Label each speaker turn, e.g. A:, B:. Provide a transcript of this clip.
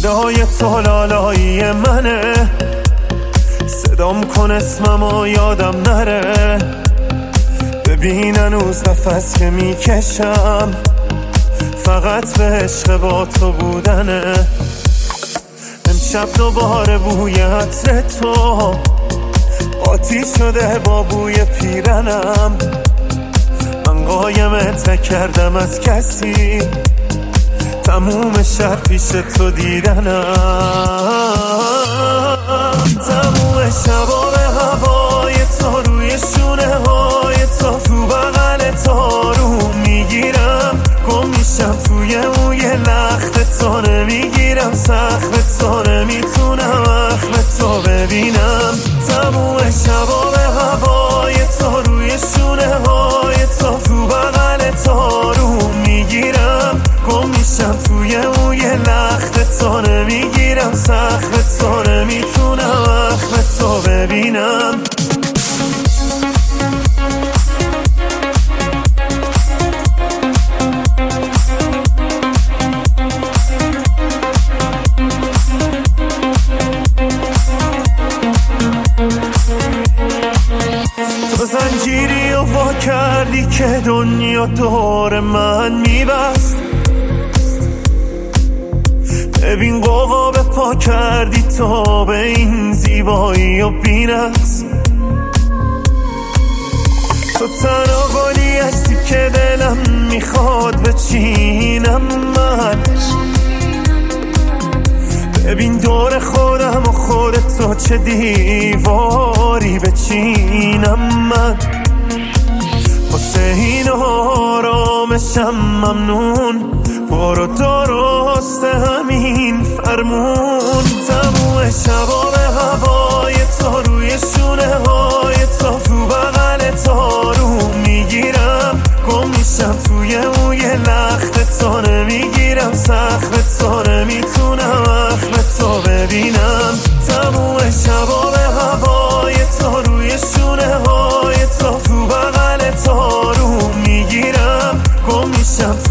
A: صدای تو لالایی منه، صدام کن اسممو یادم نره. ببین هنوز نفس که میکشم فقط به عشق با تو بودنه. امشب دوباره بوی عطر تو قاطی شده با بوی پیرنم. من قایمت نکردم از کسی، تموم شب پیش تو دیدنم. تموم شبا به هوای تو، روی شونه های تو بغل تو رو میگیرم. گم میشم توی موی لخت تو، نمیگیرم سخت تو، نمیتونم اخم تو ببینم. تموم شبا به هوای تو، روی شونه های تو بغل تو رو میگیرم. گم میشم توی موی لخت تو، نمیگیرم سخت تو، نمیتونم اخم تو ببینم. تو زنجیری و وا کردی که دنیا دور من میبست. ببین قوا به پا کردی تو به این زیبایی و بی‌نقص. تو تنها گلی هستی که دلم میخواد بچینم من. ببین دور خودم و خودتو چه دیواری بچینم من. واسه این آرامشم ممنون، برو درست همین فرمون. تموم شبا به هوای تو، روی شونه های تو بغل تو رو میگیرم. گم میشم توی موی لخت تو، نمیگیرم سخت تو، نمیتونم اخم تو ببینم. تموم شبا به هوای تو، روی شونه های تو بغل تو رو میگیرم. گم میشم